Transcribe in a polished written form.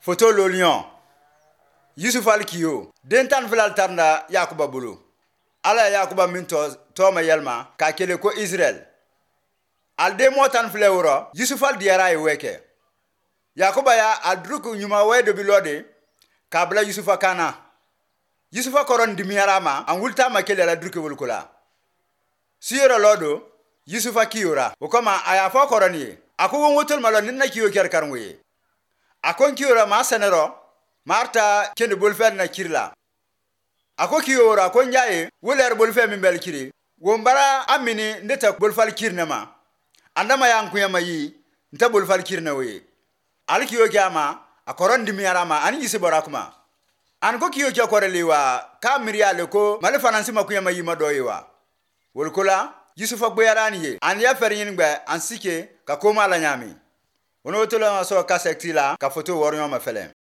Photo lo lion. Yusuf al-Kiyo. Dentan filal tarna Yakuba bulu. Ala Yakuba minto toma yelma ka kele ko Israel. Al de motan flewro Yusuf al diara weke. Yakuba ya adruku nyuma wedo bilode kabla Yusufa kana. Yusufa koron dimiarama an wulta makele la druke wulkula. Siyoro lodo Yusufa kiyora. Ukoma aya fo koroni. Ako wongotul malo ninna kiyo kerkarnwe. Akon kiyora ma senero Marta kende bolfer na kirla. Ako kiyora kon jaye wuler bolfer min bel kiri. Wombara amini ndeta bolfal kirna ma. Andama yang kuya mayi nta bolfal kirna we. Al kiyo jama akoron dimiarama ani yisi borakuma. An ko kiyo kya koreliwa ka miriale ko male fanansi makuya mayi madoyiwa. Wolkola Yusufa gbayarani ye an ya ferin gbe an sike ka koma la nyami. Wono tolo so ka sektila ka photo woryo ma fele.